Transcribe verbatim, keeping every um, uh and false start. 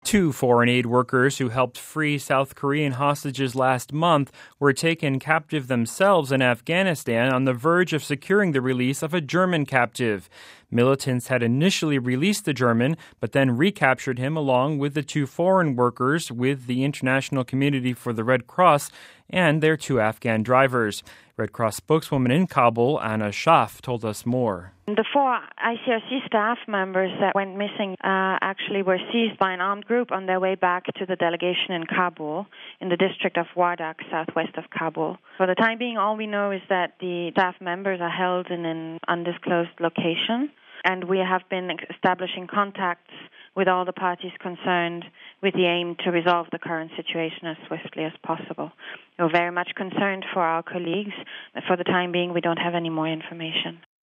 Two foreign aid workers who helped free South Korean hostages last month were taken captive themselves in Afghanistan on the verge of securing the release of a German captive. Militants had initially released the German, but then recaptured him along with the two foreign workers with the International Community for the Red Cross and their two Afghan drivers. Red Cross spokeswoman in Kabul, Anna Schaaf, told us more. The four I C R C staff members that went missing uh, actually were seized by an armed group on their way back to the delegation in Kabul, in the district of Wardak, southwest of Kabul. For the time being, all we know is that the staff members are held in an undisclosed location, and we have been establishing contacts with all the parties concerned with the aim to resolve the current situation as swiftly as possible. We're very much concerned for our colleagues. For the time being, we don't have any more information.